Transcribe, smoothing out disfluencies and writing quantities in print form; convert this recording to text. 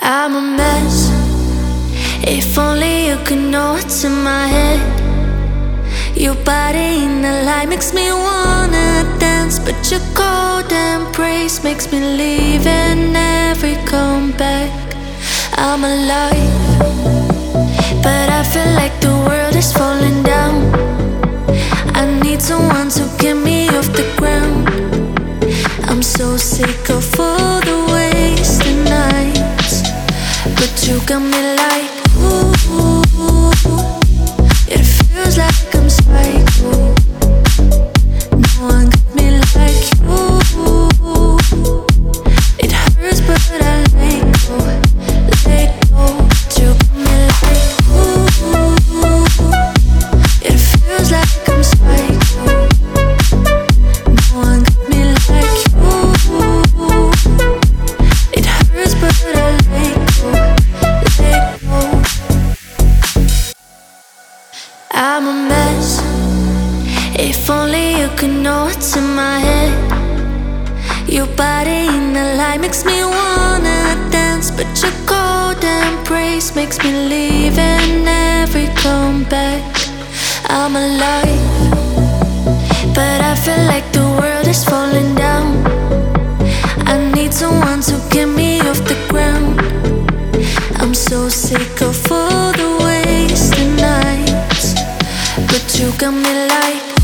I'm a mess. If only you could know what's in my head. Your body in the light makes me wanna dance, but your cold embrace makes me leave and never come back. I'm alive, but I feel like the world is falling down. I need someone to get me off the ground. I'm so sick of all the wasted nights, but you got me like, ooh, it feels like I'm psycho. No one got me like you. It hurts but I let go, let go. But you got me like, ooh, it feels like I'm psycho. No one got me like you. It hurts but I let go, let go. I'm a mess. If only you could know what's in my head. Your body in the light makes me wanna dance, but your cold embrace makes me leave and never come back. I'm alive, but I feel like the world is falling down. I need someone to get me off the ground. I'm so sick of all the wasted nights, but you got me like,